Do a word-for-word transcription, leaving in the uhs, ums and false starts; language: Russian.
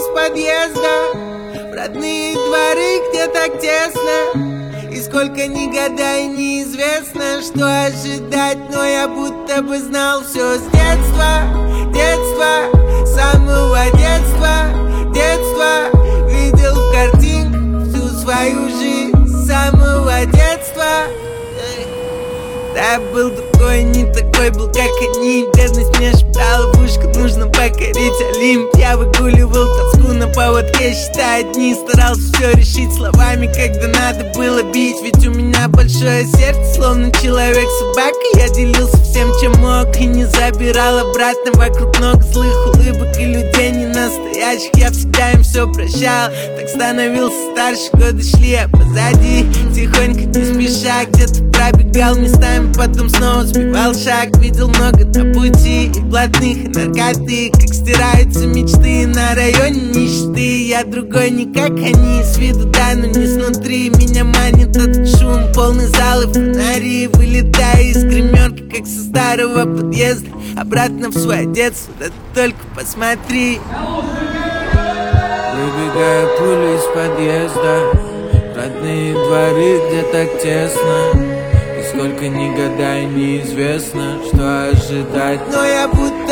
из подъезда в родные дворы, где так тесно. И сколько ни гадай, неизвестно, что ожидать, но я будто бы знал все с детства. Детства, самого детства, детства. Видел в картинках всю свою жизнь с самого детства. Да, был другой, не такой был, как они. Бедность меня шептала в ушко, нужно покорить Олимп. Я выгуливал тоску на поводке, считая дни. Старался все решить словами, когда надо было бить. Ведь у меня большое сердце, словно человек-собака. Я делился всем, чем мог, и не забирал обратно. Вокруг много злых улыбок и людей не настоящих. Я всегда им все прощал, так становился старше. Годы шли, а позади тихонько, не спеша, где-то пробегал местами, потом снова сбивал шаг. Видел много на пути и блатных, и наркоты, как стираются мечты на районе нищеты. Я другой, не как они, с виду да, но не снутри. Меня манит этот шум, полный зал и фонари. Вылетая из гримерки, как со старого подъезда, обратно в свое детство, да ты только посмотри. Выбегая пулей из подъезда, родные дворы, где так тесно. И сколько ни гадай, неизвестно, что ожидать, но я будто